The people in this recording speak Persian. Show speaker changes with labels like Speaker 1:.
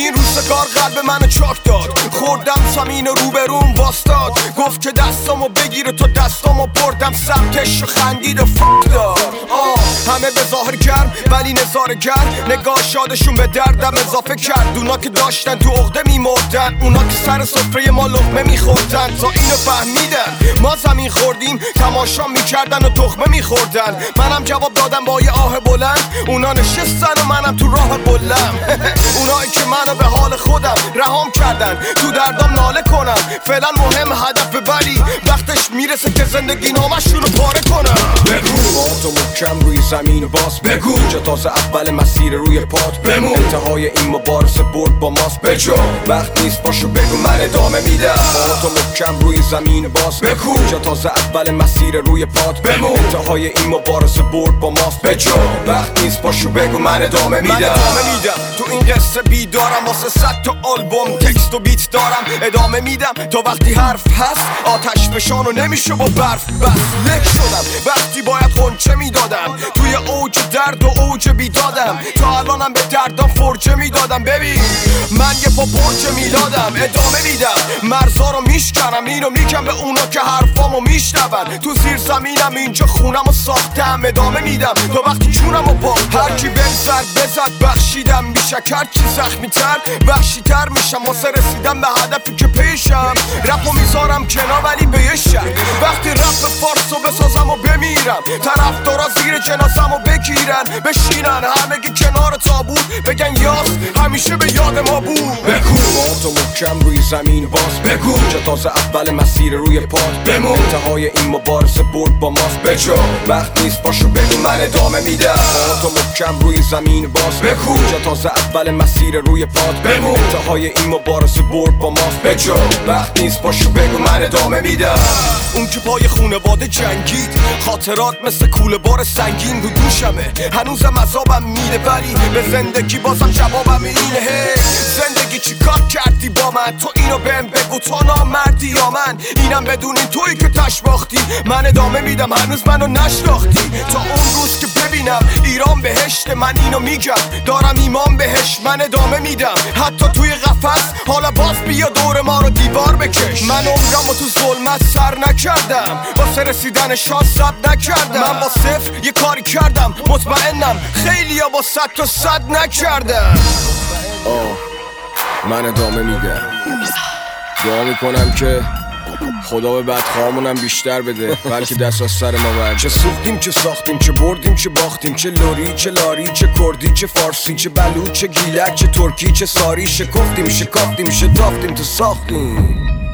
Speaker 1: این روزگار قلب منو چاک داد. خوردم زمین روبروم باستاد، گفت که دستامو بگیره تو دستامو بردم سمتش و خندید و فک داد. همه به ظاهر گرم ولی نظاره گرم، نگاه شادشون به دردم اضافه کرد. اونا که داشتن تو عقده میمردن، اونا که سر سفره ما لقمه میخوردن. تا اینو فهمیدن ما زمین خوردیم، تماشا میکردن و تخمه میخوردن. منم جواب دادم با یه آه بلند، اونا نشستن و منم تو راه بلم. اونایی که منو به حال خودم رهام کردن، تو دردم ناله کنم. فعلا مهم هدف، ولی وقتش میرسه که زندگی نامشون رو پاره کنم.
Speaker 2: بگو تو محکم روی زمین باز بگو، اینجا تازه اول مسیر روی پات بمون. انتهای این مبارزه برد با ماست بجو، وقت نیست باشو بگو من ادامه میدم. تو محکم روی زمین باز بگو، اینجا تازه اول مسیر روی پات بمون. انتهای این مبارزه برد با ماست بجو، وقت نیست باشو بگو من ادامه میدم.
Speaker 1: تو این قصه بیدارم، واسه 100 تا آلبوم تکست و بیت دارم. ادامه میدم تا وقتی حرف هست، آتش فشان و نمیشه با برف بس. لک شدم وقتی باید غنچه میدادم، توی اوج درد و اوج بیدادم. تا الانم به دردم فرجه میدادم. ببین من یه پا برج میلادم، ادامه میدم مرزا رو میشکنم. اینو میگم به اونا که حرفامو میشنون. تو زیر زمینم اینجا خونم و ساختم، ادامه میدم تا وقتی چونم و با هرکی بهم سر بزد بخشیدم. بیشک هرچی زخمی تر وحشی تر میشم، واسه رسیدم به هدفی که پیشم. رپو میذارم کنار ولی به یه شک، وقتی رپ فارسو بسازم و بمیرم، طرفدارا زیر جنازمو بگیرن بشینن همگی کنار تابوت، بگن یاس همیشه به یاد ما بود.
Speaker 2: بگو تو محکم روی زمین باز بگو، اینجا تازه اول مسیر روی پات بمون. انتهای این مبارزه برد با ماست بجو، وقت نیست باشو بگو من ادامه میدم. تو محکم روی زمین باز بگو، اینجا تازه اول مسیر روی پات بمون. انتهای این مبارزه برد با ماست بجو، وقت نیست باشو بگو من ادامه میدم.
Speaker 1: اون که پای خونواده جنگید، خاطرات مثل کوله بار سنگین رو دوشمه. هنوزم عذابم میده ولی به زندگی بازم جوابم اینه. زندگی چی کار کردی با من؟ تو اینو بهم بگو، تو نامردی یا من؟ اینم بدون این تویی که تش باختی. من ادامه میدم هنوز منو نشناختی. تا اون روز که ببینم ایران بهشت، من اینو میگم دارم ایمان بهش. من ادامه میدم حتی توی قفس، حالا باز بیا دور ما رو دیوار بکش. من عمرمو تو ظلمت سر نکردم، واسه رسیدن شان صد نکردم. من با صفر یه کاری کردم، مطمئنم خیلیا با 100 تا 100 نکردم.
Speaker 2: من ادامه میدم، دعا میکنم که خدا به بدخواهامونم بیشتر بده، بلکه دست از سر ما برد. چه سوختیم چه ساختیم، چه بردیم چه باختیم، چه لوری چه لاری، چه کردی چه فارسی، چه بلوچ چه گیلک، چه ترکی چه ساری. شکفتیم شکافتیم شتافتیم تو ساختیم.